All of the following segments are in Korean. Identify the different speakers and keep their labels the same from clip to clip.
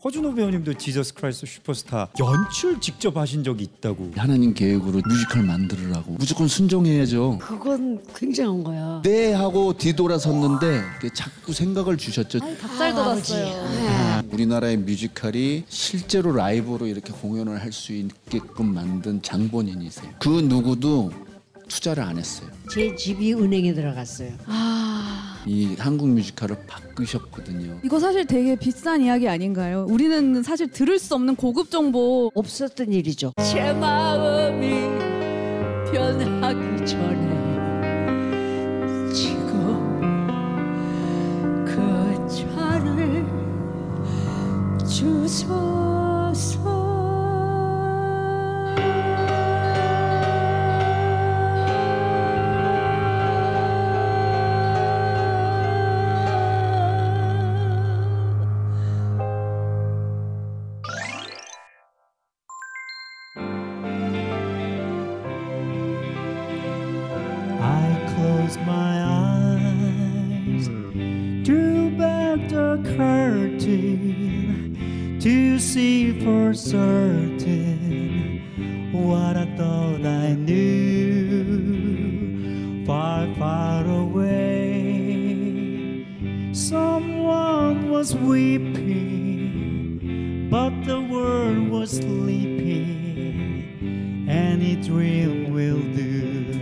Speaker 1: 허준호 배우님도 지저스 크라이스트 슈퍼스타 연출 직접 하신 적이 있다고.
Speaker 2: 하나님 계획으로 뮤지컬 만들으라고 무조건 순종해야죠.
Speaker 3: 그건 굉장한 거야.
Speaker 2: 네 하고 뒤돌아섰는데 자꾸 생각을 주셨죠.
Speaker 4: 닭살 돋았어요.
Speaker 2: 우리나라의 뮤지컬이 실제로 라이브로 이렇게 공연을 할 수 있게끔 만든 장본인이세요. 그 누구도 투자를 안 했어요.
Speaker 3: 제 집이 은행에 들어갔어요.
Speaker 2: 이 한국 뮤지컬을 바꾸셨거든요.
Speaker 4: 이거 사실 되게 비싼 이야기 아닌가요? 우리는 사실 들을 수 없는 고급 정보.
Speaker 3: 없었던 일이죠. 제 마음이 변하기 전에 지금 그 잔을 주소서.
Speaker 1: My eyes, drew back the curtain to see for certain what I thought I knew. Far, far away, someone was weeping, but the world was sleeping. Any dream will do.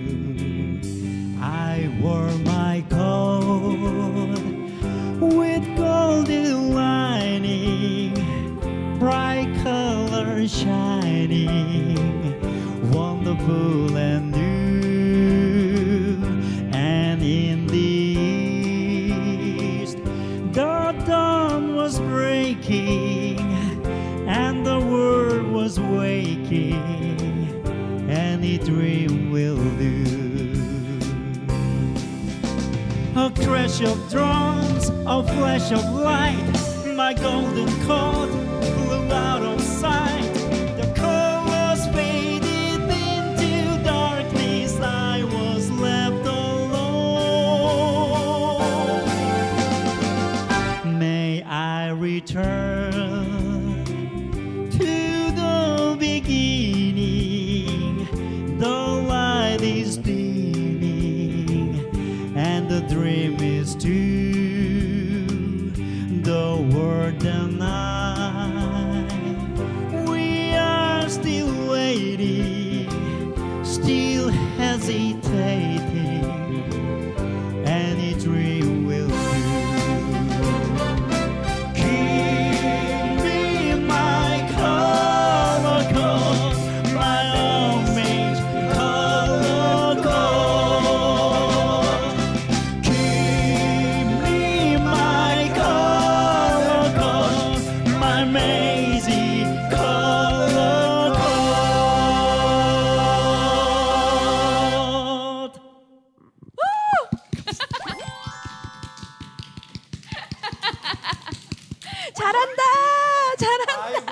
Speaker 1: I wore my coat with golden lining, bright color shining, wonderful and new. And in the east, the dawn was breaking, and the world was waking. Any dream will do. A crash of drums, a flash of light. My golden coat flew out of sight. The colors faded into darkness. I was left alone. May I return to the beginning. The light is dimming, and the dream is too. The world and I, we are still waiting, still hesitating. Any dream will do. Give me my color code, my orange color code. Give me my color code, my Maisie color code.
Speaker 4: 잘한다. 잘한다.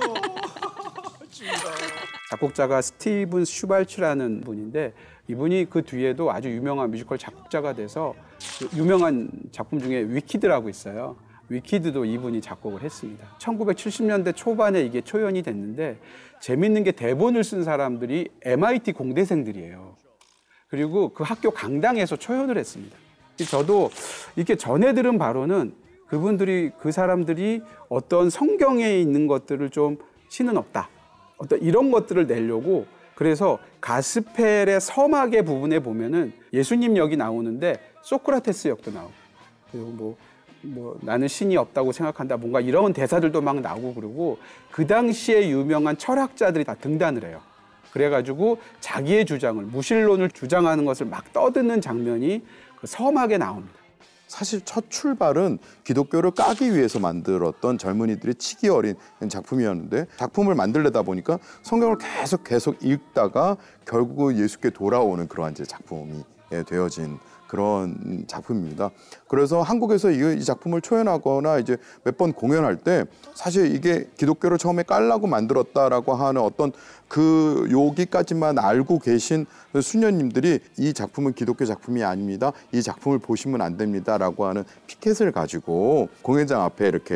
Speaker 5: 작곡자가 스티븐 슈발츠라는 분인데 이분이 그 뒤에도 아주 유명한 뮤지컬 작곡자가 돼서 그 유명한 작품 중에 위키드라고 있어요. 위키드도 이분이 작곡을 했습니다. 1970년대 초반에 이게 초연이 됐는데 재밌는 게 대본을 쓴 사람들이 MIT 공대생들이에요. 그리고 그 학교 강당에서 초연을 했습니다. 저도 이렇게 전해 들은 바로는 그분들이 그 사람들이 어떤 성경에 있는 것들을 좀 신은 없다. 어떤 이런 것들을 내려고 그래서 가스펠의 서막의 부분에 보면은 예수님 역이 나오는데 소크라테스 역도 나오고 그리고 뭐 나는 신이 없다고 생각한다 뭔가 이런 대사들도 막 나오고 그러고 그 당시에 유명한 철학자들이 다 등단을 해요. 그래가지고 자기의 주장을 무신론을 주장하는 것을 막 떠드는 장면이 그 서막에 나옵니다.
Speaker 6: 사실 첫 출발은 기독교를 까기 위해서 만들었던 젊은이들의 치기 어린 작품이었는데 작품을 만들려다 보니까 성경을 계속 읽다가 결국 예수께 돌아오는 그러한 이제 작품이 되어진 그런 작품입니다. 그래서 한국에서 이 작품을 초연하거나 이제 몇 번 공연할 때 사실 이게 기독교를 처음에 깔라고 만들었다라고 하는 어떤 그 여기까지만 알고 계신 수녀님들이 이 작품은 기독교 작품이 아닙니다. 이 작품을 보시면 안 됩니다라고 하는 피켓을 가지고 공연장 앞에 이렇게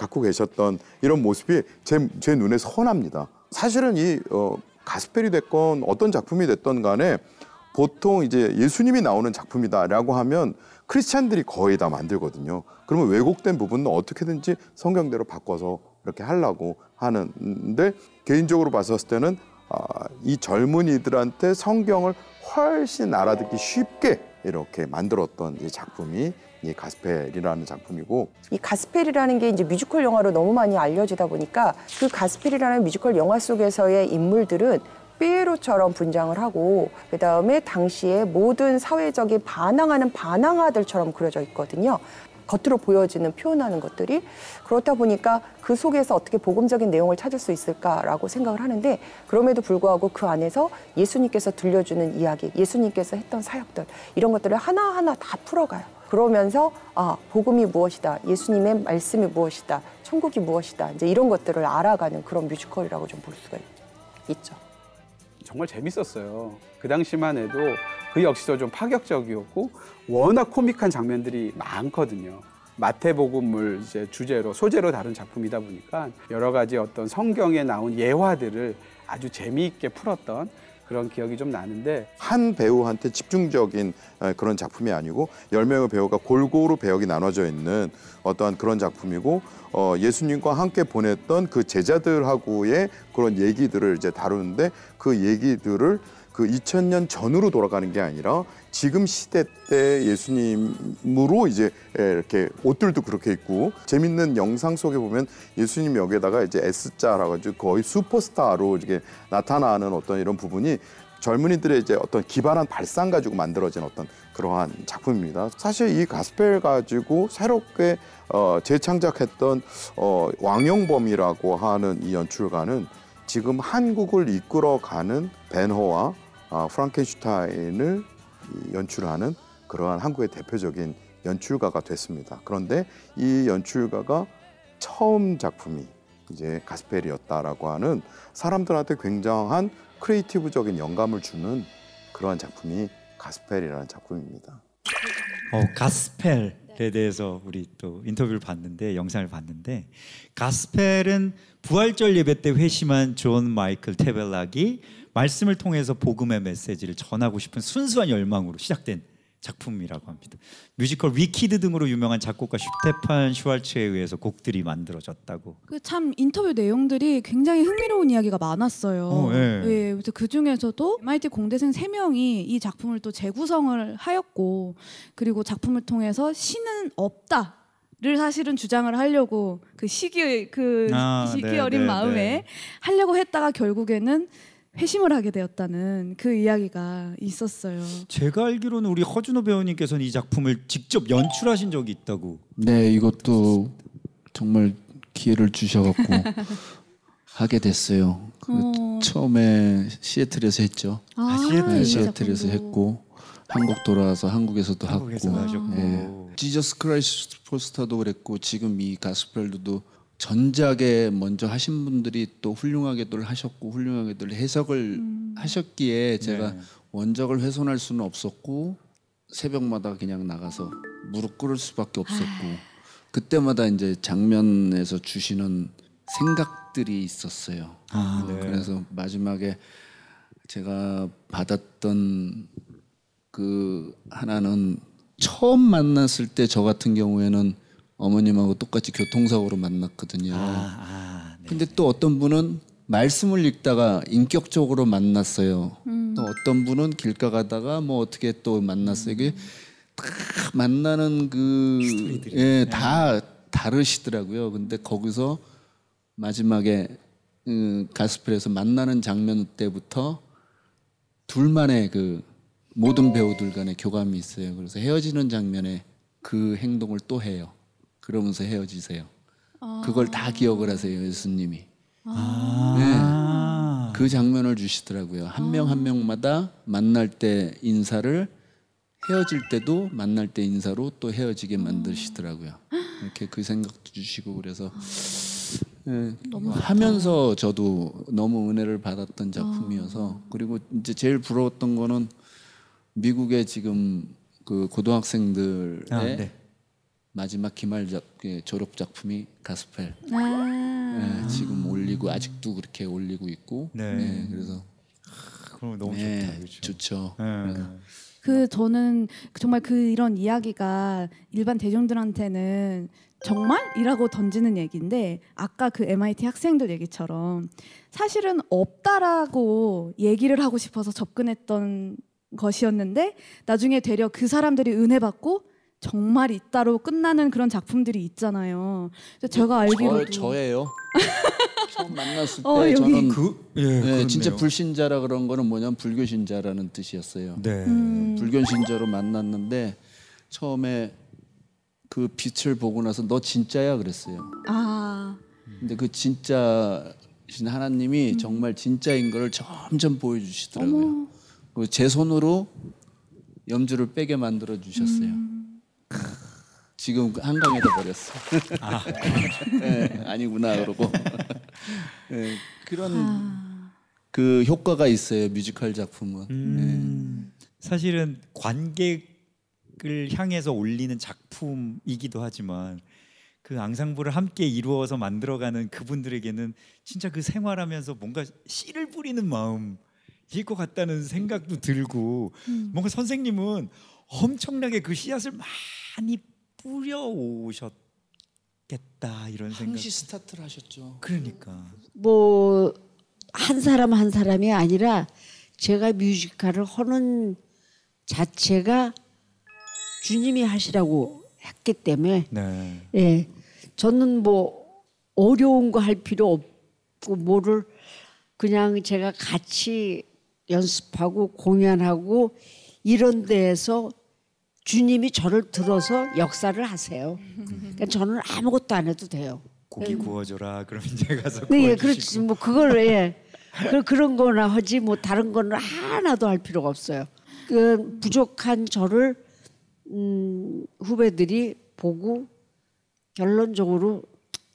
Speaker 6: 갖고 계셨던 이런 모습이 제 눈에 선합니다. 사실은 이 가스펠이 됐건 어떤 작품이 됐던 간에 보통 이제 예수님이 나오는 작품이다라고 하면 크리스찬들이 거의 다 만들거든요. 그러면 왜곡된 부분은 어떻게든지 성경대로 바꿔서 이렇게 하려고 하는데 개인적으로 봤었을 때는 이 젊은이들한테 성경을 훨씬 알아듣기 쉽게 이렇게 만들었던 이 작품이 이 가스펠이라는 작품이고,
Speaker 7: 이 가스펠이라는 게 이제 뮤지컬 영화로 너무 많이 알려지다 보니까 그 가스펠이라는 뮤지컬 영화 속에서의 인물들은 피에로처럼 분장을 하고 그다음에 당시에 모든 사회적인 반항하는 반항아들처럼 그려져 있거든요. 겉으로 보여지는 표현하는 것들이. 그렇다 보니까 그 속에서 어떻게 복음적인 내용을 찾을 수 있을까라고 생각을 하는데, 그럼에도 불구하고 그 안에서 예수님께서 들려주는 이야기, 예수님께서 했던 사역들, 이런 것들을 하나하나 다 풀어가요. 그러면서 복음이 무엇이다, 예수님의 말씀이 무엇이다, 천국이 무엇이다, 이제 이런 것들을 알아가는 그런 뮤지컬이라고 좀 볼 수가 있죠.
Speaker 5: 정말 재밌었어요. 그 당시만 해도 그 역시도 좀 파격적이었고 워낙 코믹한 장면들이 많거든요. 마태복음을 이제 주제로 소재로 다룬 작품이다 보니까 여러 가지 어떤 성경에 나온 예화들을 아주 재미있게 풀었던 그런 기억이 좀 나는데,
Speaker 6: 한 배우한테 집중적인 그런 작품이 아니고 10명의 배우가 골고루 배역이 나눠져 있는 어떠한 그런 작품이고, 예수님과 함께 보냈던 그 제자들하고의 그런 얘기들을 이제 다루는데, 그 얘기들을 그 2000년 전으로 돌아가는 게 아니라 지금 시대 때 예수님으로 이제 이렇게 옷들도 그렇게 입고, 재밌는 영상 속에 보면 예수님 여기에다가 이제 S자라고 하죠. 거의 슈퍼스타로 이렇게 나타나는 어떤 이런 부분이 젊은이들의 이제 어떤 기발한 발상 가지고 만들어진 어떤 그러한 작품입니다. 사실 이 가스펠 가지고 새롭게 재창작했던 왕영범이라고 하는 이 연출가는 지금 한국을 이끌어가는 벤허와 프랑켄슈타인을 연출하는 그러한 한국의 대표적인 연출가가 됐습니다. 그런데 이 연출가가 처음 작품이 이제 가스펠이었다라고 하는, 사람들한테 굉장한 크리에이티브적인 영감을 주는 그러한 작품이 가스펠이라는 작품입니다.
Speaker 1: 가스펠에 대해서 우리 또 인터뷰를 봤는데, 영상을 봤는데, 가스펠은 부활절 예배 때 회심한 존 마이클 테벨락이 말씀을 통해서 복음의 메시지를 전하고 싶은 순수한 열망으로 시작된 작품이라고 합니다. 뮤지컬 위키드 등으로 유명한 작곡가 슈테판 슈왈츠에 의해서 곡들이 만들어졌다고.
Speaker 4: 참 인터뷰 내용들이 굉장히 흥미로운 이야기가 많았어요. 예, 그래서 그 중에서도 MIT 공대생 3명이 이 작품을 또 재구성을 하였고, 그리고 작품을 통해서 신은 없다. 를 사실은 주장을 하려고 시기 어린 마음에 하려고 했다가 결국에는 회심을 하게 되었다는 그 이야기가 있었어요.
Speaker 1: 제가 알기로는 우리 허준호 배우님께서는 이 작품을 직접 연출하신 적이 있다고.
Speaker 2: 네, 이것도 정말 기회를 주셔갖고 하게 됐어요. 처음에 시애틀에서 했죠. 시애틀에서 했고, 한국 돌아와서 한국에서도 하고. 지저스 크라이스트 슈퍼스타도 그랬고, 지금 이 가스펠도 전작에 먼저 하신 분들이 또 훌륭하게들 하셨고 훌륭하게들 해석을 하셨기에 제가 원작을 훼손할 수는 없었고, 새벽마다 그냥 나가서 무릎 꿇을 수밖에 없었고, 그때마다 이제 장면에서 주시는 생각들이 있었어요. 그래서 마지막에 제가 받았던 그 하나는, 처음 만났을 때 저 같은 경우에는 어머님하고 똑같이 교통사고로 만났거든요. 근데 또 어떤 분은 말씀을 읽다가 인격적으로 만났어요. 또 어떤 분은 길가 가다가 뭐 어떻게 또 만났어요. 이게 다 만나는 다 다르시더라고요. 근데 거기서 마지막에 가스펠에서 만나는 장면 때부터 둘만의 모든 배우들 간의 교감이 있어요. 그래서 헤어지는 장면에 그 행동을 또 해요. 그러면서 헤어지세요. 그걸 다 기억을 하세요, 예수님이. 그 장면을 주시더라고요. 한 명 한 명마다 만날 때 인사를, 헤어질 때도 만날 때 인사로 또 헤어지게 만드시더라고요. 이렇게 그 생각도 주시고, 그래서 하면서 저도 너무 은혜를 받았던 작품이어서. 그리고 이제 제일 부러웠던 거는 미국의 지금 그 고등학생들의 마지막 기말 졸업 작품이 가스펠.
Speaker 4: 아.
Speaker 2: 네, 지금 올리고 아직도 그렇게 올리고 있고.
Speaker 8: 네.
Speaker 2: 네, 그래서
Speaker 8: 그럼 너무
Speaker 2: 네,
Speaker 8: 좋다. 그렇죠?
Speaker 2: 좋죠.
Speaker 4: 그 저는 정말 이런 이야기가 일반 대중들한테는 정말이라고 던지는 얘기인데 아까 그 MIT 학생들 얘기처럼 사실은 없다라고 얘기를 하고 싶어서 접근했던 것이었는데 나중에 되려 그 사람들이 은혜 받고 정말 있다로 끝나는 그런 작품들이 있잖아요. 그래서 제가 알기로도
Speaker 2: 저예요. 처음 만났을 때
Speaker 4: 여기
Speaker 2: 저는
Speaker 8: 그렇네요.
Speaker 2: 진짜 불신자라 그런 거는 뭐냐면 불교신자라는 뜻이었어요.
Speaker 8: 네.
Speaker 2: 불교신자로 만났는데 처음에 그 빛을 보고 나서 너 진짜야 그랬어요.
Speaker 4: 아.
Speaker 2: 근데 그 진짜신 하나님이 정말 진짜인 걸 점점 보여주시더라고요. 그리고 제 손으로 염주를 빼게 만들어 주셨어요. 지금 한강에다 버렸어. 네, 아니구나 그러고. 네, 그런 그 효과가 있어요. 뮤지컬 작품은.
Speaker 8: 사실은 관객을 향해서 올리는 작품이기도 하지만 그 앙상블을 함께 이루어서 만들어가는 그분들에게는 진짜 그 생활하면서 뭔가 씨를 뿌리는 마음일 것 같다는 생각도 들고 뭔가 선생님은 엄청나게 그 씨앗을 많이 뿌려오셨겠다 이런 생각.
Speaker 2: 항시 스타트를 하셨죠.
Speaker 8: 그러니까
Speaker 3: 뭐 한 사람 한 사람이 아니라 제가 뮤지컬을 하는 자체가 주님이 하시라고 했기 때문에
Speaker 8: 네.
Speaker 3: 예, 저는 뭐 어려운 거 할 필요 없고 뭐를 그냥 제가 같이 연습하고 공연하고 이런 데에서 주님이 저를 들어서 역사를 하세요. 그러니까 저는 아무것도 안 해도 돼요.
Speaker 8: 고기 구워줘라 그럼 이제 가서
Speaker 3: 네,
Speaker 8: 구워주시고.
Speaker 3: 그렇지. 뭐 그걸 그런 거나 하지 뭐 다른 거는 하나도 할 필요가 없어요. 그 부족한 저를 후배들이 보고 결론적으로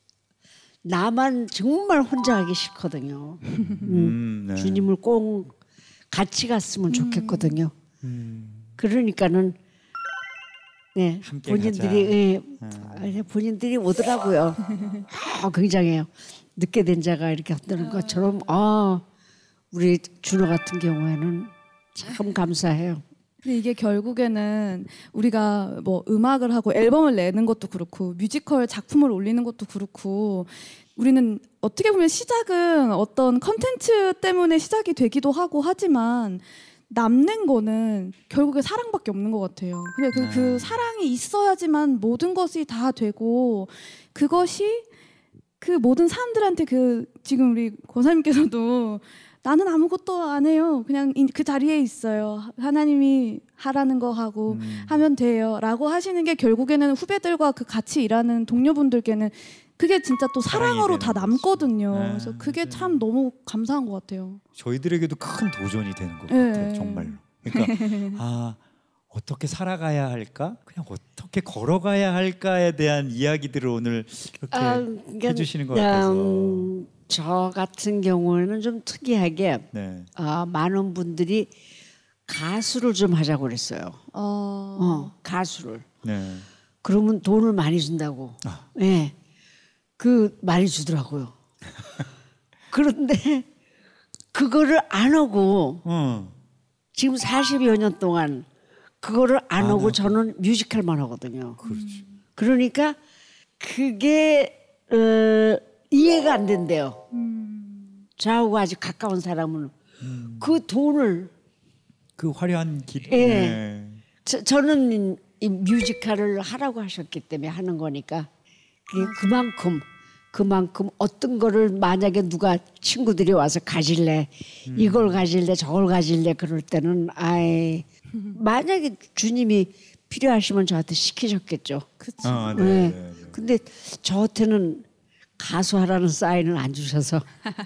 Speaker 3: 나만 정말 혼자 하기 싫거든요.
Speaker 8: 네.
Speaker 3: 주님을 꼭 같이 갔으면 좋겠거든요. 그러니까는 네,
Speaker 8: 함께
Speaker 3: 본인들이 본인들이 오더라고요. 굉장해요. 늦게 된 자가 이렇게 한다는 것처럼 우리 준호 같은 경우에는 참 감사해요.
Speaker 4: 근데 이게 결국에는 우리가 뭐 음악을 하고 앨범을 내는 것도 그렇고 뮤지컬 작품을 올리는 것도 그렇고 우리는 어떻게 보면 시작은 어떤 컨텐츠 때문에 시작이 되기도 하고 하지만 남는 거는 결국에 사랑밖에 없는 것 같아요. 근데 그 사랑이 있어야지만 모든 것이 다 되고 그것이 그 모든 사람들한테 지금 우리 권사님께서도 나는 아무것도 안 해요. 그냥 그 자리에 있어요. 하나님이 하라는 거 하고 하면 돼요. 라고 하시는 게 결국에는 후배들과 그 같이 일하는 동료분들께는 그게 진짜 또 사랑으로 다 남거든요. 그래서 그게 참 너무 감사한 것 같아요.
Speaker 8: 저희들에게도 큰 도전이 되는 것
Speaker 4: 네.
Speaker 8: 같아요. 정말로. 그러니까 어떻게 살아가야 할까? 그냥 어떻게 걸어가야 할까에 대한 이야기들을 오늘 이렇게 해주시는 것 같아서.
Speaker 3: 저 같은 경우에는 좀 특이하게
Speaker 8: 네.
Speaker 3: 많은 분들이 가수를 좀 하자고 그랬어요. 가수를.
Speaker 8: 네.
Speaker 3: 그러면 돈을 많이 준다고. 네. 많이 주더라고요. 그런데 그거를 안 하고 지금 40여 년 동안 그거를 안 하고 저는 뮤지컬만 하거든요.
Speaker 8: 그렇죠.
Speaker 3: 그러니까 그게 이해가 안 된대요. 저하고 아주 가까운 사람은 그 돈을
Speaker 8: 그 화려한 길.
Speaker 3: 예.
Speaker 8: 네.
Speaker 3: 저는 이 뮤지컬을 하라고 하셨기 때문에 하는 거니까 그만큼 어떤 거를 만약에 누가 친구들이 와서 가질래 이걸 가질래 저걸 가질래 그럴 때는 만약에 주님이 필요하시면 저한테 시키셨겠죠.
Speaker 4: 그렇죠.
Speaker 8: 네.
Speaker 3: 근데 저한테는 가수하라는 사인을 안 주셔서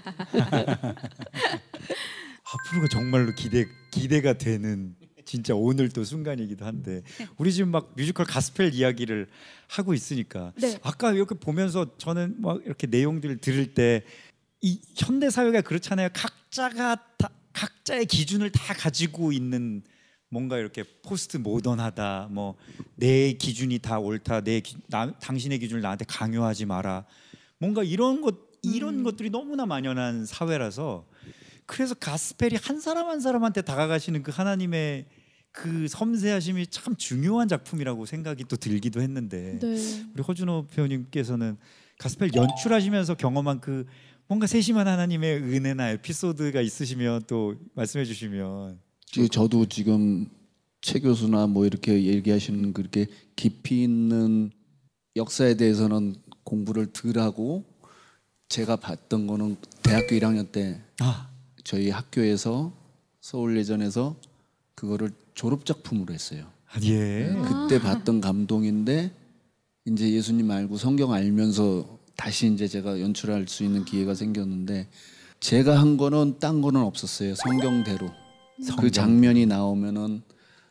Speaker 8: 앞으로가 정말로 기대가 되는 진짜 오늘 또 순간이기도 한데 우리 지금 막 뮤지컬 가스펠 이야기를 하고 있으니까
Speaker 4: 네.
Speaker 8: 아까 이렇게 보면서 저는 막 이렇게 내용들을 들을 때 이 현대 사회가 그렇잖아요. 각자의 기준을 다 가지고 있는 뭔가 이렇게 포스트 모던하다, 뭐 내 기준이 다 옳다, 당신의 기준을 나한테 강요하지 마라, 뭔가 이런 것들이 너무나 만연한 사회라서, 그래서 가스펠이 한 사람 한 사람한테 다가가시는 그 하나님의 그 섬세하심이 참 중요한 작품이라고 생각이 또 들기도 했는데,
Speaker 4: 네.
Speaker 8: 우리 허준호 배우님께서는 가스펠 연출하시면서 경험한 그 뭔가 세심한 하나님의 은혜나 에피소드가 있으시면 또 말씀해 주시면.
Speaker 2: 저도 지금 최 교수나 뭐 이렇게 얘기하시는 그렇게 깊이 있는 역사에 대해서는 공부를 덜 하고, 제가 봤던 거는 대학교 1학년 때 저희 학교에서 서울예전에서 그거를 졸업 작품으로 했어요.
Speaker 8: 예.
Speaker 2: 그때 봤던 감동인데, 이제 예수님 알고 성경 알면서 다시 이제 제가 연출할 수 있는 기회가 생겼는데, 제가 한 거는 딴 거는 없었어요. 성경대로. 그 장면이 나오면은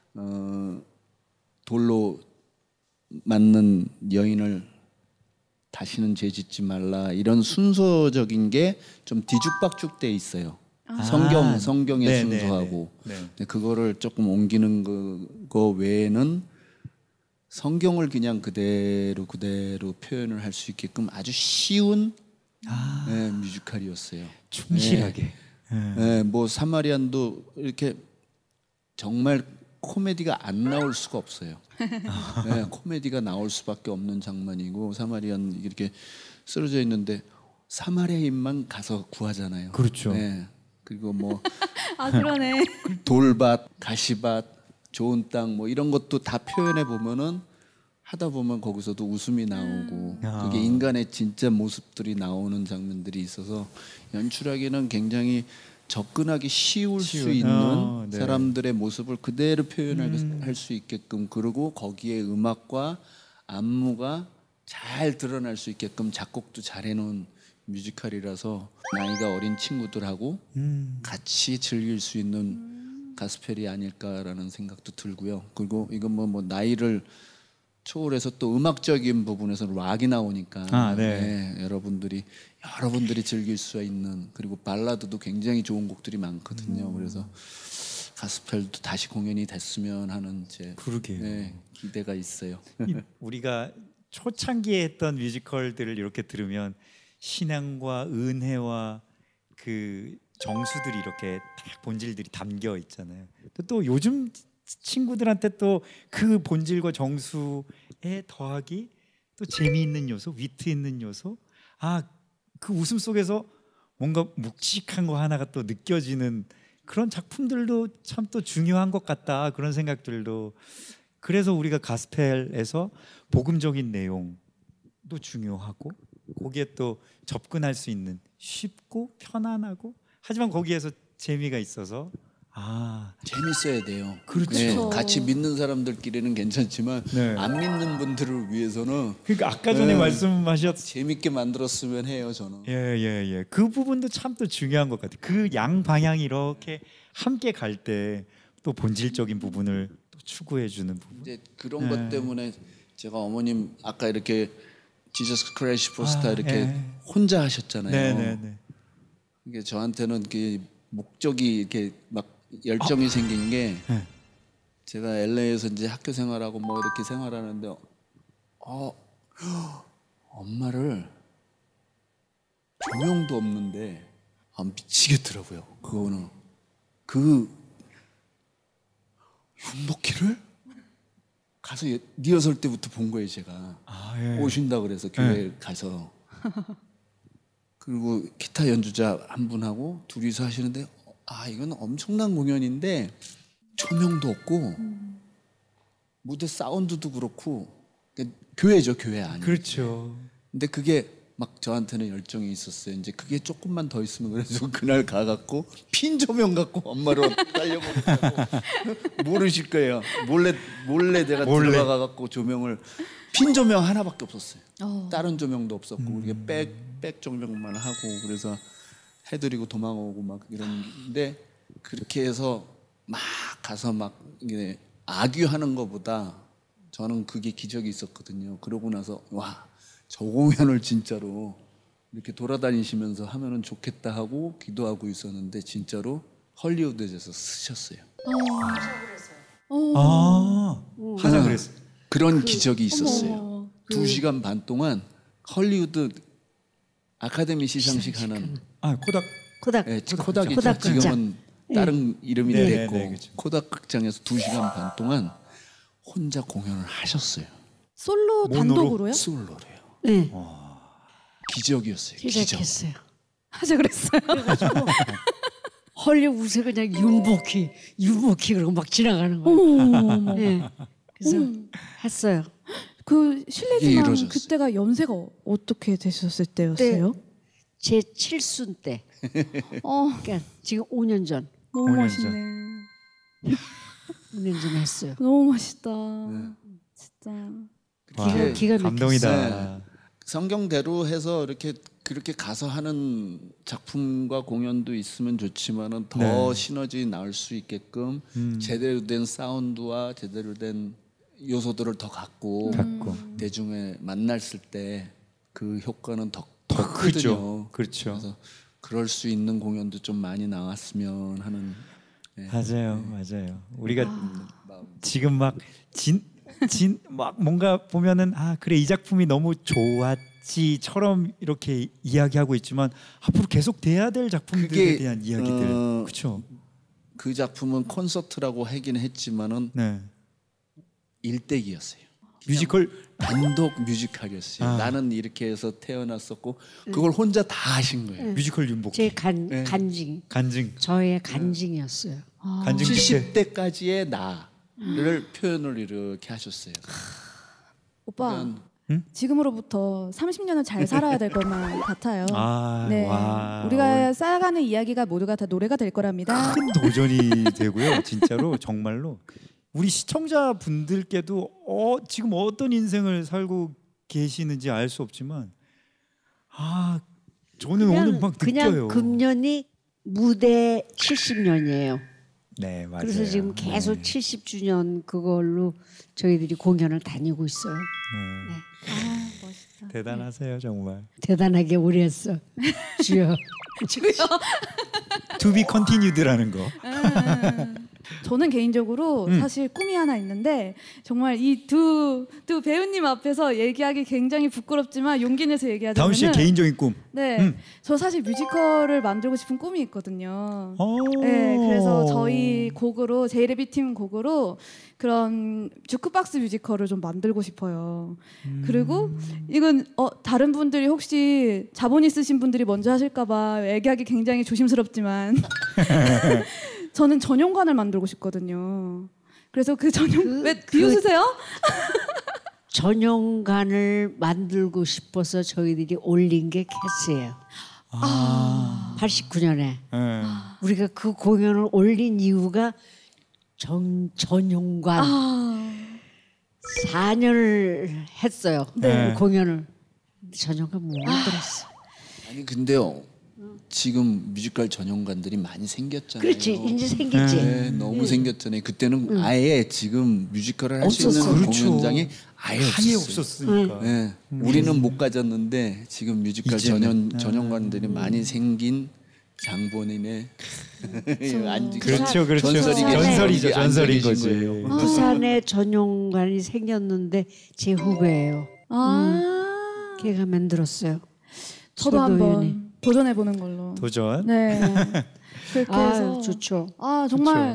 Speaker 2: 돌로 맞는 여인을 다시는 죄 짓지 말라, 이런 순서적인 게 좀 뒤죽박죽돼 있어요. 성경의
Speaker 8: 네네네.
Speaker 2: 순서하고.
Speaker 8: 네.
Speaker 2: 근데 그거를 조금 옮기는 거 외에는 성경을 그냥 그대로 표현을 할 수 있게끔 아주 쉬운 네, 뮤지컬이었어요.
Speaker 8: 충실하게.
Speaker 2: 네, 뭐 사마리안도 이렇게 정말 코미디가 안 나올 수가 없어요. 네, 코미디가 나올 수밖에 없는 장면이고, 사마리안 이렇게 쓰러져 있는데 사마리아인만 가서 구하잖아요.
Speaker 8: 그렇죠.
Speaker 2: 네, 그리고 뭐
Speaker 4: 그러네.
Speaker 2: 돌밭, 가시밭, 좋은 땅 뭐 이런 것도 다 표현해 보면은 하다 보면 거기서도 웃음이 나오고 그게 인간의 진짜 모습들이 나오는 장면들이 있어서 연출하기는 굉장히 접근하기 쉬울 수 있는
Speaker 8: 네.
Speaker 2: 사람들의 모습을 그대로 표현할 수 있게끔, 그리고 거기에 음악과 안무가 잘 드러날 수 있게끔 작곡도 잘 해놓은 뮤지컬이라서 나이가 어린 친구들하고 같이 즐길 수 있는 가스펠이 아닐까라는 생각도 들고요. 그리고 이건 뭐 나이를 초월해서 또 음악적인 부분에서 락이 나오니까 네, 여러분들이 즐길 수 있는, 그리고 발라드도 굉장히 좋은 곡들이 많거든요. 그래서 가스펠도 다시 공연이 됐으면 하는 제 네, 기대가 있어요.
Speaker 8: 우리가 초창기에 했던 뮤지컬들을 이렇게 들으면 신앙과 은혜와 그 정수들이 이렇게 딱 본질들이 담겨 있잖아요. 또 요즘 친구들한테 또 그 본질과 정수에 더하기 또 재미있는 요소, 위트 있는 요소, 그 웃음 속에서 뭔가 묵직한 거 하나가 또 느껴지는 그런 작품들도 참 또 중요한 것 같다, 그런 생각들도. 그래서 우리가 가스펠에서 복음적인 내용도 중요하고, 거기에 또 접근할 수 있는 쉽고 편안하고, 하지만 거기에서 재미가 있어서
Speaker 2: 재밌어야 돼요.
Speaker 8: 그렇죠.
Speaker 2: 네, 같이 믿는 사람들끼리는 괜찮지만
Speaker 8: 네.
Speaker 2: 안 믿는 분들을 위해서는
Speaker 8: 그러니까 아까 전에 말씀하셨
Speaker 2: 재밌게 만들었으면 해요, 저는.
Speaker 8: 예. 그 부분도 참 또 중요한 것 같아요. 그 양 방향이 이렇게 함께 갈 때 또 본질적인 부분을 또 추구해 주는 부분.
Speaker 2: 이제 그런 것 때문에 제가 어머님 아까 이렇게 지저스 크라이스트 포스타 이렇게 혼자 하셨잖아요.
Speaker 8: 네네네.
Speaker 2: 이게 저한테는 그 목적이 이렇게 막 열정이 생긴 게, 제가 LA에서 이제 학교 생활하고 뭐 이렇게 생활하는데 엄마를 조명도 없는데 미치겠더라고요. 그거는 그 윤복희를 가서 리허설 때부터 본 거예요. 제가 오신다 그래서 교회 가서, 그리고 기타 연주자 한 분하고 둘이서 하시는데 이건 엄청난 공연인데 조명도 없고 무대 사운드도 그렇고, 교회죠, 교회 아니에요.
Speaker 8: 그렇죠.
Speaker 2: 근데 그게 막 저한테는 열정이 있었어요. 이제 그게 조금만 더 있으면, 그래서 그날 가갖고 핀 조명 갖고 엄마를 달려보겠다고. 모르실 거예요. 몰래 내가 들어가갖고 조명을, 핀 조명 하나밖에 없었어요. 다른 조명도 없었고 우리가 백 조명만 하고, 그래서 해드리고 도망오고 막 이런데, 그렇게 해서 막 가서 막 이게 악유하는 것보다 저는 그게 기적이 있었거든요. 그러고 나서 저 공연을 진짜로 이렇게 돌아다니시면서 하면은 좋겠다 하고 기도하고 있었는데, 진짜로 헐리우드에서 쓰셨어요.
Speaker 8: 하자 그랬어.
Speaker 2: 그런 기적이 있었어요. 2시간 반 동안 헐리우드 아카데미 시상식 하는
Speaker 8: 코닥.
Speaker 2: 네, 코닥이죠.
Speaker 3: 코닥 극장.
Speaker 2: 지금은 다른 이름이 됐고
Speaker 8: 그렇죠.
Speaker 2: 코닥 극장에서 2시간 반 동안 혼자 공연을 하셨어요.
Speaker 4: 솔로 단독으로요?
Speaker 2: 솔로로요.
Speaker 3: 네.
Speaker 2: 기적이었어요. 기적.
Speaker 3: 시작했어요.
Speaker 4: 하자 그랬어요.
Speaker 3: 헐리우드에 그냥 윤복희 그러고 막 지나가는 거예요.
Speaker 4: 어머.
Speaker 3: 네. 그래서 했어요.
Speaker 4: 그 실례지만
Speaker 2: 이루어졌어요.
Speaker 4: 그때가 연세가 어떻게 되셨을 때였어요?
Speaker 3: 제 7순 때. 그러니까 지금 5년 전.
Speaker 4: 너무
Speaker 8: 5년
Speaker 4: 멋있네.
Speaker 3: 5년 전 했어요.
Speaker 4: 너무 멋있다. 진짜.
Speaker 3: 기가
Speaker 8: 감동이다.
Speaker 2: 막혔어요. 성경대로 해서 이렇게 그렇게 가서 하는 작품과 공연도 있으면 좋지만은 더 시너지 나올 수 있게끔 제대로 된 사운드와 제대로 된 요소들을 더 갖고 대중에 만났을 때 그 효과는 더 크거든요.
Speaker 8: 그렇죠.
Speaker 2: 그래서 그럴 수 있는 공연도 좀 많이 나왔으면 하는.
Speaker 8: 맞아요. 우리가 지금 막 막 뭔가 보면은 그래 이 작품이 너무 좋았지처럼 이렇게 이야기하고 있지만 앞으로 계속 돼야 될 작품들에 대한 이야기들. 그렇죠.
Speaker 2: 그 작품은 콘서트라고 하긴 했지만은 일대기였어요.
Speaker 8: 뮤지컬
Speaker 2: 단독 뮤지컬이었어요. 나는 이렇게 해서 태어났었고 그걸 혼자 다 하신 거예요.
Speaker 8: 뮤지컬 윤복.
Speaker 3: 제 간증. 저의 간증이었어요.
Speaker 8: 간증
Speaker 2: 70대까지의 나를 표현을 이렇게 하셨어요.
Speaker 4: 오빠 지금으로부터 30년을 잘 살아야 될 것만 같아요. 네,
Speaker 8: 와.
Speaker 4: 우리가 쌓아가는 이야기가 모두가 다 노래가 될 거랍니다.
Speaker 8: 큰 도전이 되고요. 진짜로 정말로 우리 시청자분들께도 지금 어떤 인생을 살고 계시는지 알 수 없지만 저는 오늘 막 느껴요.
Speaker 3: 그냥 금년이 무대 70년이에요.
Speaker 8: 네, 맞아요.
Speaker 3: 그래서 지금 계속 70주년 그걸로 저희들이 공연을 다니고 있어요.
Speaker 4: 멋있다.
Speaker 8: 대단하세요 정말.
Speaker 3: 대단하게 오래 했어. 주여.
Speaker 8: To be continued라는 거.
Speaker 4: 저는 개인적으로 사실 꿈이 하나 있는데 정말 이 두 배우님 앞에서 얘기하기 굉장히 부끄럽지만 용기 내서 얘기하자면은
Speaker 8: 다운 씨의 개인적인 꿈.
Speaker 4: 네, 저 사실 뮤지컬을 만들고 싶은 꿈이 있거든요. 네, 그래서 저희 곡으로 제이레비 팀 곡으로 그런 주크박스 뮤지컬을 좀 만들고 싶어요. 그리고 이건 다른 분들이 혹시 자본 있으신 분들이 먼저 하실까봐 얘기하기 굉장히 조심스럽지만 저는 전용관을 만들고 싶거든요. 그래서 그 전용 왜 비웃으세요?
Speaker 3: 전용관을 만들고 싶어서 저희들이 올린 게 캐스예요. 89년에 우리가 그 공연을 올린 이유가 전용관 4년을 했어요. 그 공연을 전용관 못 만들었어.
Speaker 2: 아니 근데요. 지금 뮤지컬 전용관들이 많이 생겼잖아요.
Speaker 3: 그렇지, 이제 생겼지.
Speaker 2: 네, 너무 생겼잖아요. 그때는 아예 지금 뮤지컬을 할 수 있는 공연장이 아예
Speaker 8: 없었으니까.
Speaker 2: 네, 우리는 못 가졌는데 지금 뮤지컬 전용관들이 많이 생긴 장본인의
Speaker 8: 그렇죠. 전설인 거지.
Speaker 3: 부산에 전용관이 생겼는데 제 후배예요. 걔가 만들었어요.
Speaker 4: 저도 한번 도전해 보는 걸로.
Speaker 8: 도전.
Speaker 4: 네. 그렇게 해서
Speaker 3: 좋죠.
Speaker 4: 정말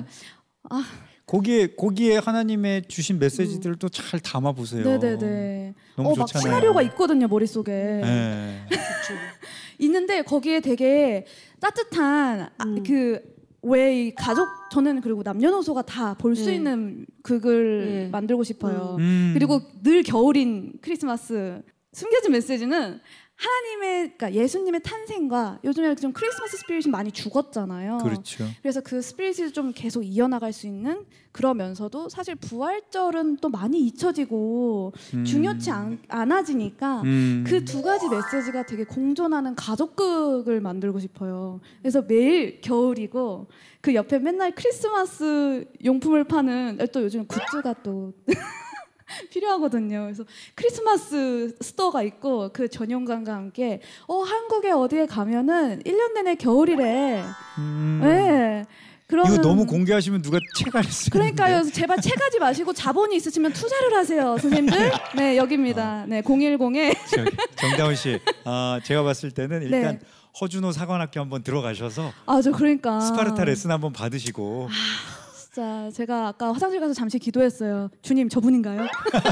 Speaker 8: 거기에 하나님의 주신 메시지들을 또 잘 담아 보세요.
Speaker 4: 네네네.
Speaker 8: 너무
Speaker 4: 막
Speaker 8: 좋잖아요.
Speaker 4: 시나리오가 있거든요 머릿속에.
Speaker 8: 네.
Speaker 4: 있는데 거기에 되게 따뜻한 왜 이 가족 저는 그리고 남녀노소가 다 볼 수 있는 극을 만들고 싶어요. 그리고 늘 겨울인 크리스마스 숨겨진 메시지는 하나님의 그러니까 예수님의 탄생과 요즘에 좀 크리스마스 스피릿이 많이 죽었잖아요.
Speaker 8: 그렇죠.
Speaker 4: 그래서 그 스피릿을 좀 계속 이어나갈 수 있는 그러면서도 사실 부활절은 또 많이 잊혀지고 중요치 않아지니까 그 두 가지 메시지가 되게 공존하는 가족극을 만들고 싶어요. 그래서 매일 겨울이고 그 옆에 맨날 크리스마스 용품을 파는 또 요즘 굿즈가 또 필요하거든요. 그래서 크리스마스 스토어가 있고 그 전용관과 함께 한국에 어디에 가면은 1년 내내 겨울이래. 네.
Speaker 8: 이거 너무 공개하시면 누가 채갈 수
Speaker 4: 그러니까요. 제발 채가지 마시고 자본이 있으시면 투자를 하세요, 선생님들. 네, 여기입니다. 네, 010에
Speaker 8: 정다운 씨, 제가 봤을 때는 일단 허준호 사관학교 한번 들어가셔서
Speaker 4: 저 그러니까
Speaker 8: 스파르타 레슨 한번 받으시고.
Speaker 4: 진짜 제가 아까 화장실 가서 잠시 기도했어요. 주님, 저분인가요?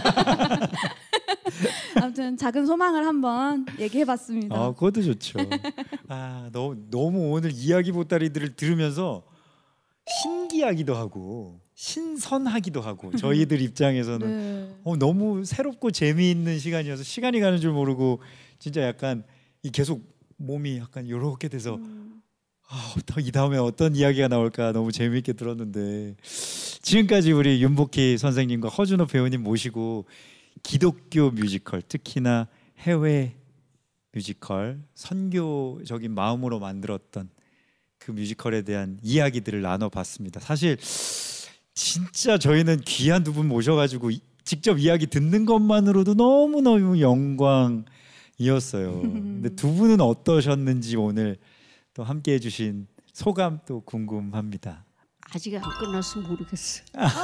Speaker 4: 아무튼 작은 소망을 한번 얘기해봤습니다.
Speaker 8: 그것도 좋죠. 너무 오늘 이야기 보따리들을 들으면서 신기하기도 하고 신선하기도 하고 저희들 입장에서는 너무 새롭고 재미있는 시간이어서 시간이 가는 줄 모르고 진짜 약간 계속 몸이 약간 요렇게 돼서 이 다음에 어떤 이야기가 나올까 너무 재미있게 들었는데 지금까지 우리 윤복희 선생님과 허준호 배우님 모시고 기독교 뮤지컬, 특히나 해외 뮤지컬, 선교적인 마음으로 만들었던 그 뮤지컬에 대한 이야기들을 나눠봤습니다. 사실 진짜 저희는 귀한 두 분 모셔가지고 직접 이야기 듣는 것만으로도 너무너무 영광이었어요. 근데 두 분은 어떠셨는지 오늘 또 함께해 주신 소감 또 궁금합니다.
Speaker 3: 아직 안 끝났으면 모르겠어.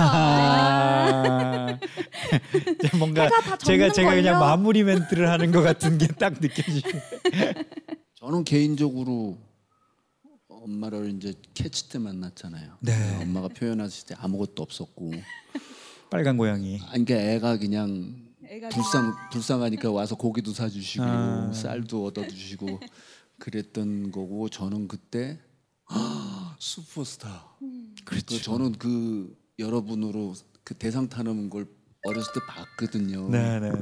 Speaker 8: 뭔가 제가 그냥 마무리 멘트를 하는 것 같은 게 딱 느껴지고.
Speaker 2: 저는 개인적으로 엄마를 이제 캐치 때 만났잖아요.
Speaker 8: 네.
Speaker 2: 엄마가 표현하실 때 아무것도 없었고
Speaker 8: 빨간 고양이.
Speaker 2: 그러니까 애가 그냥 불쌍하니까 와서 고기도 사주시고 쌀도 얻어주시고 그랬던 거고 저는 그때 슈퍼스타.
Speaker 8: 그렇죠.
Speaker 2: 저는 그 여러분으로 그 대상 타는 걸 어렸을 때 봤거든요.
Speaker 8: 네네네.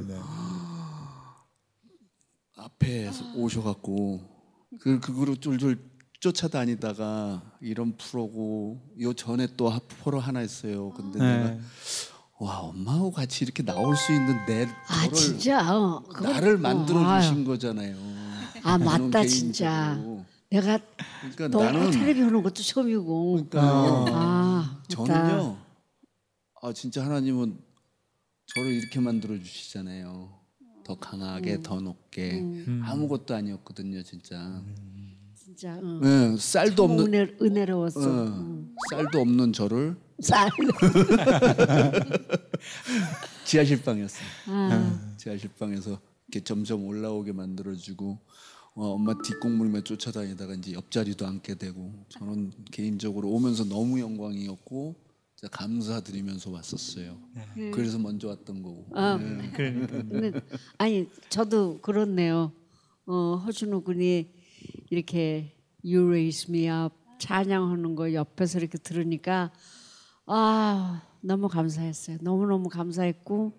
Speaker 2: 앞에 오셔갖고 그거로 쫄쫄 쫓아다니다가 이런 프로고 요 전에 또 프로 하나 있어요. 근데 내가 와 엄마하고 같이 이렇게 나올 수 있는 저를
Speaker 3: 진짜
Speaker 2: 나를 만들어 주신 거잖아요.
Speaker 3: 맞다 진짜. 내가
Speaker 2: 그러니까
Speaker 3: 너
Speaker 2: 나는
Speaker 3: 텔레비 하는 것도 처음이고.
Speaker 2: 저는요. 진짜 하나님은 저를 이렇게 만들어 주시잖아요. 더 강하게, 더 높게. 아무것도 아니었거든요, 진짜.
Speaker 3: 진짜.
Speaker 2: 네, 쌀도 없는
Speaker 3: 은혜로웠어.
Speaker 2: 쌀도 없는 저를 지하실방이었어요. 지하실방에서 이렇게 점점 올라오게 만들어주고 엄마 뒷공물만 쫓아다니다가 이제 옆자리도 앉게 되고 저는 개인적으로 오면서 너무 영광이었고 감사드리면서 왔었어요. 그래서 먼저 왔던 거고.
Speaker 8: 그러니까.
Speaker 3: 아니 저도 그렇네요. 허준호 군이 이렇게 You Raise Me Up 찬양하는 거 옆에서 이렇게 들으니까 너무 감사했어요. 너무 감사했고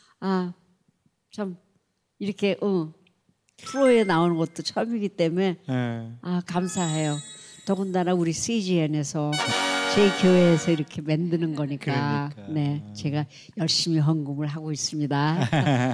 Speaker 3: 참 이렇게 프로에 나오는 것도 처음이기 때문에 감사해요. 더군다나 우리 CGN에서 제 교회에서 이렇게 만드는 거니까 네 제가 열심히 헌금을 하고 있습니다.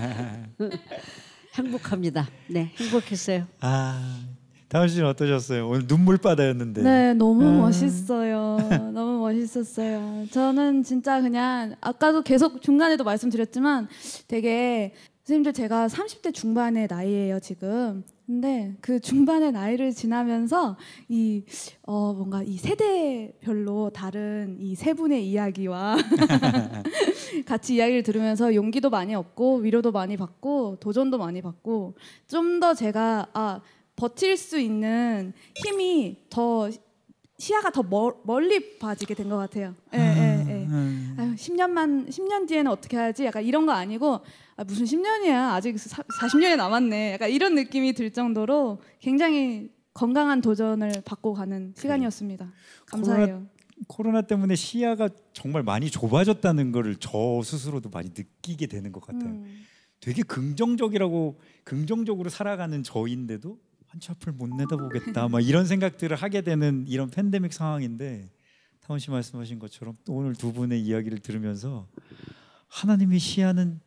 Speaker 3: 행복합니다. 네 행복했어요.
Speaker 8: 다은 씨는 어떠셨어요? 오늘 눈물바다였는데.
Speaker 4: 네, 너무 멋있어요. 너무 멋있었어요. 저는 진짜 그냥 아까도 계속 중간에도 말씀드렸지만 되게 선생님들 제가 30대 중반의 나이예요 지금. 근데 그 중반의 나이를 지나면서 뭔가 이 세대별로 다른 이 세 분의 이야기와 같이 이야기를 들으면서 용기도 많이 얻고 위로도 많이 받고 도전도 많이 받고 좀 더 제가 버틸 수 있는 힘이 더 시야가 더 멀리 봐지게 된 것 같아요. 10년 뒤에는 어떻게 하지? 약간 이런 거 아니고 무슨 10년이야? 아직 40년이 남았네. 약간 이런 느낌이 들 정도로 굉장히 건강한 도전을 받고 가는 시간이었습니다. 감사해요.
Speaker 8: 코로나 때문에 시야가 정말 많이 좁아졌다는 거를 저 스스로도 많이 느끼게 되는 것 같아요. 되게 긍정적으로 살아가는 저인데도 한치 앞을 못 내다보겠다 막 이런 생각들을 하게 되는 이런 팬데믹 상황인데 타원 씨 말씀하신 것처럼 또 오늘 두 분의 이야기를 들으면서 하나님의 시야는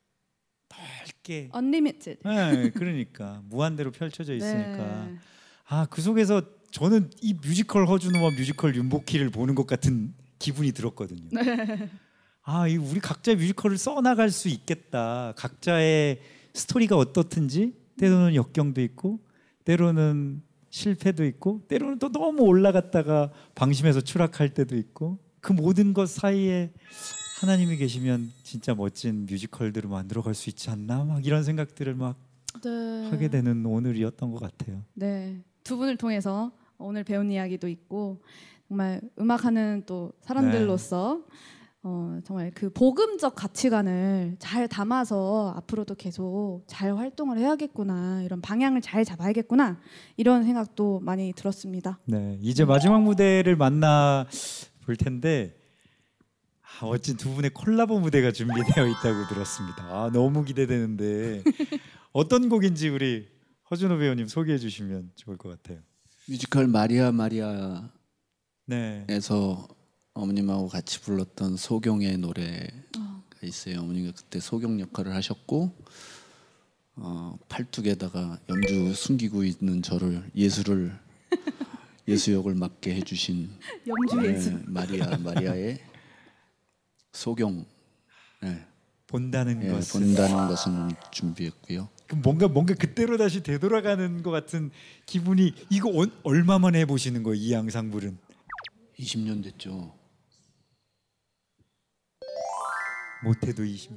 Speaker 8: 넓게
Speaker 4: Unlimited.
Speaker 8: 네, 그러니까 무한대로 펼쳐져 있으니까 그 속에서 저는 이 뮤지컬 허준호와 뮤지컬 윤복희를 보는 것 같은 기분이 들었거든요. 우리 각자의 뮤지컬을 써나갈 수 있겠다. 각자의 스토리가 어떻든지 때로는 역경도 있고 때로는 실패도 있고 때로는 또 너무 올라갔다가 방심해서 추락할 때도 있고 그 모든 것 사이에 하나님이 계시면 진짜 멋진 뮤지컬들을 만들어갈 수 있지 않나 막 이런 생각들을 막
Speaker 4: 네.
Speaker 8: 하게 되는 오늘이었던 것 같아요.
Speaker 4: 네, 두 분을 통해서 오늘 배운 이야기도 있고 정말 음악하는 또 사람들로서 정말 그 복음적 가치관을 잘 담아서 앞으로도 계속 잘 활동을 해야겠구나 이런 방향을 잘 잡아야겠구나 이런 생각도 많이 들었습니다.
Speaker 8: 네, 이제 마지막 무대를 만나 볼 텐데 멋진 두 분의 콜라보 무대가 준비되어 있다고 들었습니다. 너무 기대되는데 어떤 곡인지 우리 허준호 배우님 소개해 주시면 좋을 것 같아요.
Speaker 2: 뮤지컬 마리아 마리아에서
Speaker 8: 네.
Speaker 2: 어머님하고 같이 불렀던 소경의 노래가 있어요. 어머니가 그때 소경 역할을 하셨고 팔뚝에다가 염주 숨기고 있는 저를 예수 역을 맡게 해주신
Speaker 4: 염주 예수
Speaker 2: 마리아의 소경
Speaker 8: 본다는
Speaker 2: 것은 준비했고요.
Speaker 8: 뭔가 그때로 다시 되돌아가는 것 같은 기분이. 이거 얼마 만에 해보시는 거예요? 이 양상불은
Speaker 2: 20년 됐죠.
Speaker 8: 못해도 20년.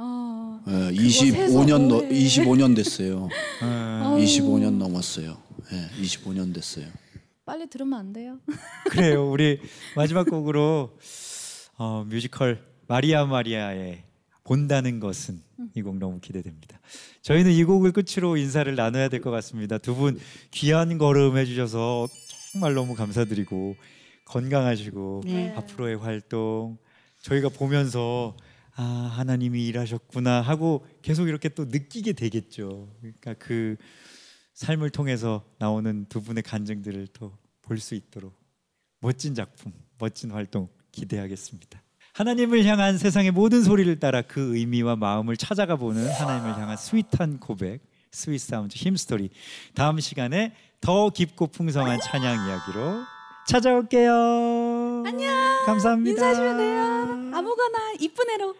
Speaker 2: 25년 됐어요. 25년 넘었어요. 25년 됐어요.
Speaker 4: 빨리 들으면 안 돼요?
Speaker 8: 그래요. 우리 마지막 곡으로 뮤지컬 마리아 마리아의 본다는 것은 이 곡 너무 기대됩니다. 저희는 이 곡을 끝으로 인사를 나눠야 될 것 같습니다. 두 분 귀한 걸음 해주셔서 정말 너무 감사드리고 건강하시고 앞으로의 활동 저희가 보면서 하나님이 일하셨구나 하고 계속 이렇게 또 느끼게 되겠죠. 그러니까 그 삶을 통해서 나오는 두 분의 간증들을 또 볼 수 있도록 멋진 작품, 멋진 활동 기대하겠습니다. 하나님을 향한 세상의 모든 소리를 따라 그 의미와 마음을 찾아가 보는 하나님을 향한 스윗한 고백, 스윗 사운드 힘스토리. 다음 시간에 더 깊고 풍성한 찬양 이야기로 찾아올게요.
Speaker 4: 안녕.
Speaker 8: 감사합니다.
Speaker 4: 인사하시면 돼요. 아무거나 이쁜 애로.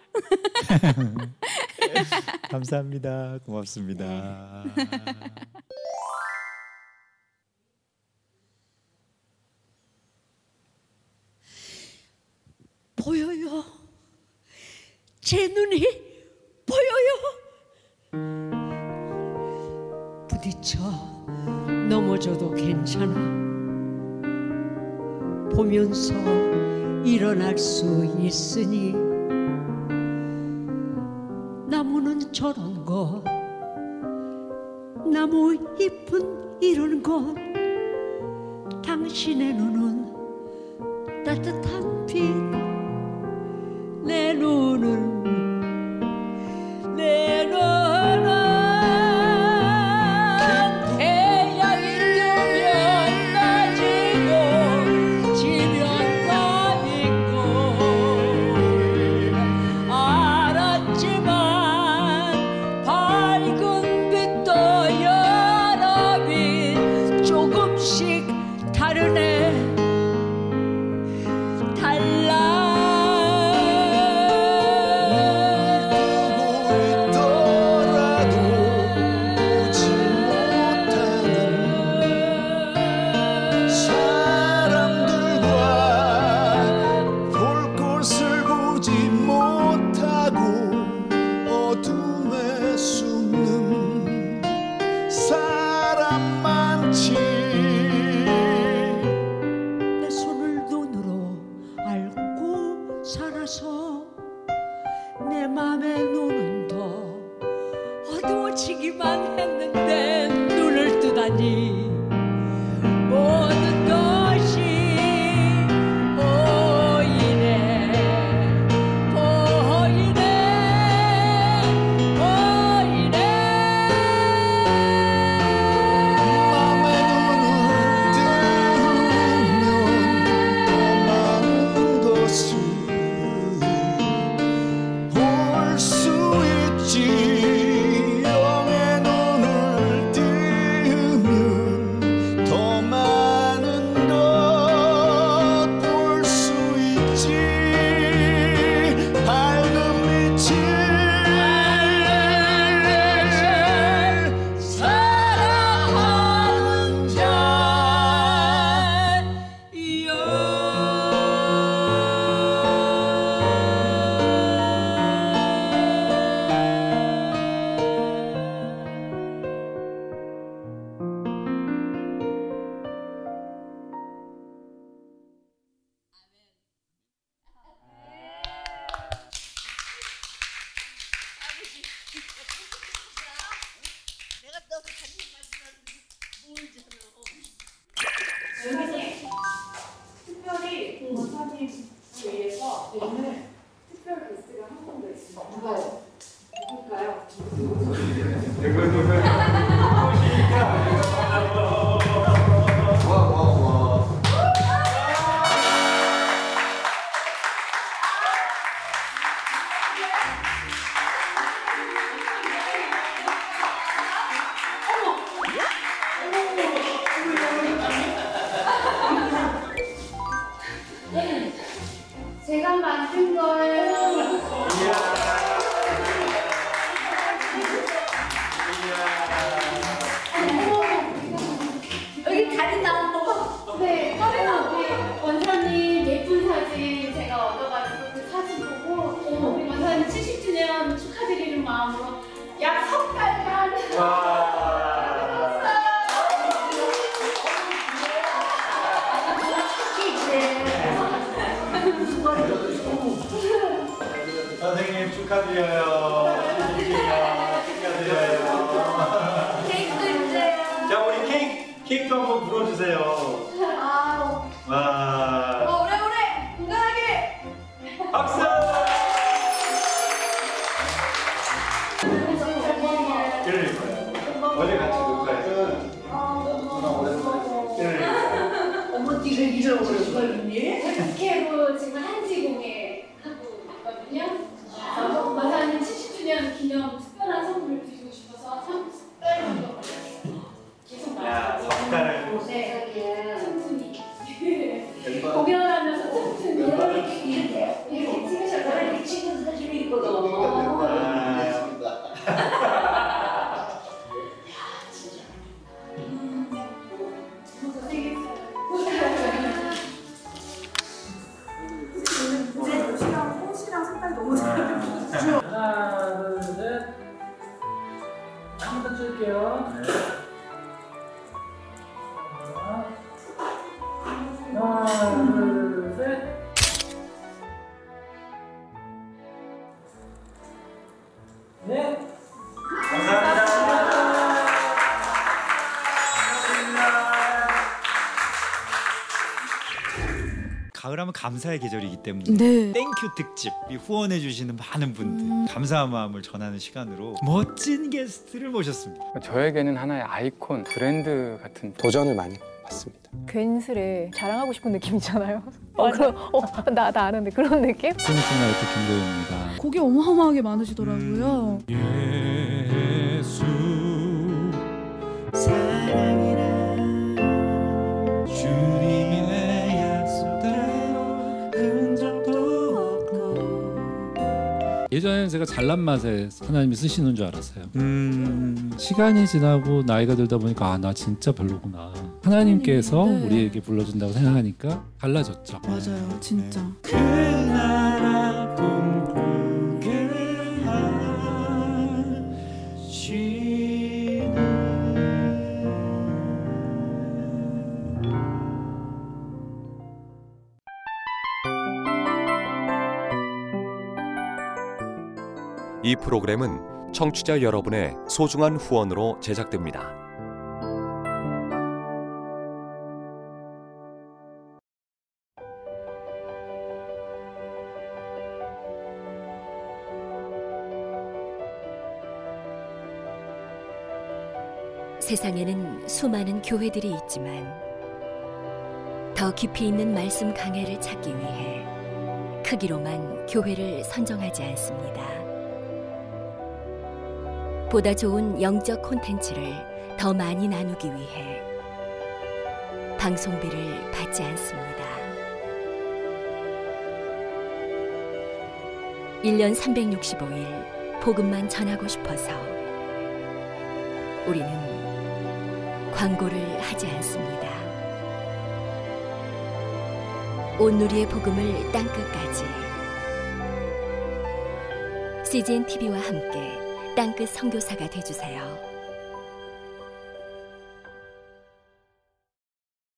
Speaker 8: 감사합니다. 고맙습니다.
Speaker 3: 보여요. 제 눈이 보여요. 부딪혀 넘어져도 괜찮아. 보면서 일어날 수 있으니 나무는 저런 것, 나무 잎은 이런 것, 당신의 눈은 따뜻한 빛, 내 눈은 태양이 뜨면 낮이고 지면 밤인 걸 알았지만 밝은 빛도 여러 빛 조금씩 다르네. 내 맘의 눈은 더 어두워지기만 했는데 눈을 뜨다니 모든 것이 보이네 보이네 보이네.
Speaker 6: 맘의 눈을 뜨면 더 많은 것을 볼 수
Speaker 8: 선생님 축하드려요. 축하드려요.
Speaker 9: 케이크도 주세요.
Speaker 8: 자, 우리 케이크도 한번 불어주세요. 와.
Speaker 9: 오래오래 건강하게.
Speaker 8: 박수. 어제 같이 녹화했어.
Speaker 9: 어머 네가 이런 걸 좋아했니? 국회로 지금 한지공예 하고 있거든요. 마사님 70주년 기념 특별한 선물을 드리고 싶어서 3달 정도 계속
Speaker 8: 야, 석달을.
Speaker 9: 네, 틈틈이 공연하면서 틈틈이 이렇게 찍으셨다가 이렇게 찍은 사진이 있거든.
Speaker 1: 하나, 둘, 셋. 한 번 더 찍을게요. 하나, 둘, 셋. 네.
Speaker 8: 감사합니다. 가을하면 감사의 계절이기 때문에
Speaker 4: 네.
Speaker 8: 땡큐 특집, 이 후원해 주시는 많은 분들 감사한 마음을 전하는 시간으로 멋진 게스트를 모셨습니다.
Speaker 10: 저에게는 하나의 아이콘, 브랜드 같은
Speaker 11: 도전을 많이 받습니다.
Speaker 12: 괜스레 자랑하고 싶은 느낌이잖아요. 나 아는데 그런 느낌?
Speaker 13: 싱어송라이터 김도현입니다.
Speaker 4: 곡이 어마어마하게 많으시더라고요.
Speaker 1: 예수 사랑이라 주님의 약속대로 흔적도 없고.
Speaker 13: 예전에는 제가 잘난 맛에 하나님이 쓰시는 줄 알았어요. 시간이 지나고 나이가 들다 보니까 나 진짜 별로구나. 하나님께서
Speaker 4: 네.
Speaker 13: 우리에게 불러준다고 생각하니까 달라졌죠.
Speaker 4: 맞아요, 진짜.
Speaker 1: 그 나라 꿈꾸게
Speaker 14: 이 프로그램은 청취자 여러분의 소중한 후원으로 제작됩니다.
Speaker 15: 세상에는 수많은 교회들이 있지만 더 깊이 있는 말씀 강해를 찾기 위해 크기로만 교회를 선정하지 않습니다. 보다 좋은 영적 콘텐츠를 더 많이 나누기 위해 방송비를 받지 않습니다. 1년 365일 복음만 전하고 싶어서 우리는 광고를 하지 않습니다. 온누리의 복음을 땅끝까지 CGN TV와 함께 땅끝 선교사가 되어주세요.